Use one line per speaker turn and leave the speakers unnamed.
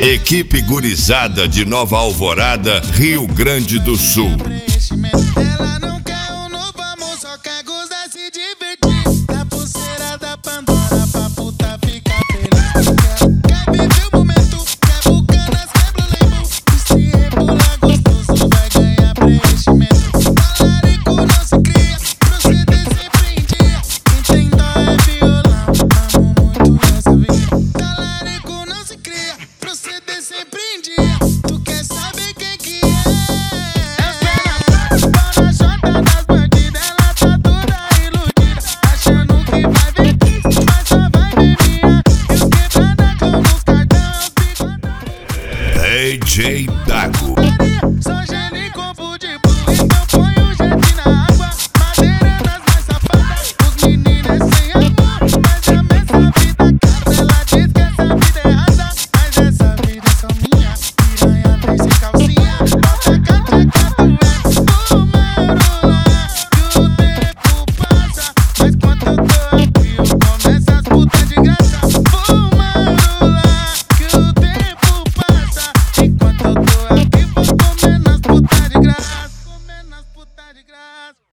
Equipe gurizada de Nova Alvorada, Rio Grande do Sul.
Ela não quer um novo amor, só quer gozar, se divertir. Da pulseira da Pandora pra puta ficar feliz. Quer viver o momento, quer bucanas, quebra o label. E se rebolar gostoso vai ganhar preenchimento. Talarico não se cria, proceder sempre em dia. Quem tem dó é violão, amo muito essa vida. Talarico não se cria, proceder sempre em dia. Tu quer saber quem que é?
DJ Dago.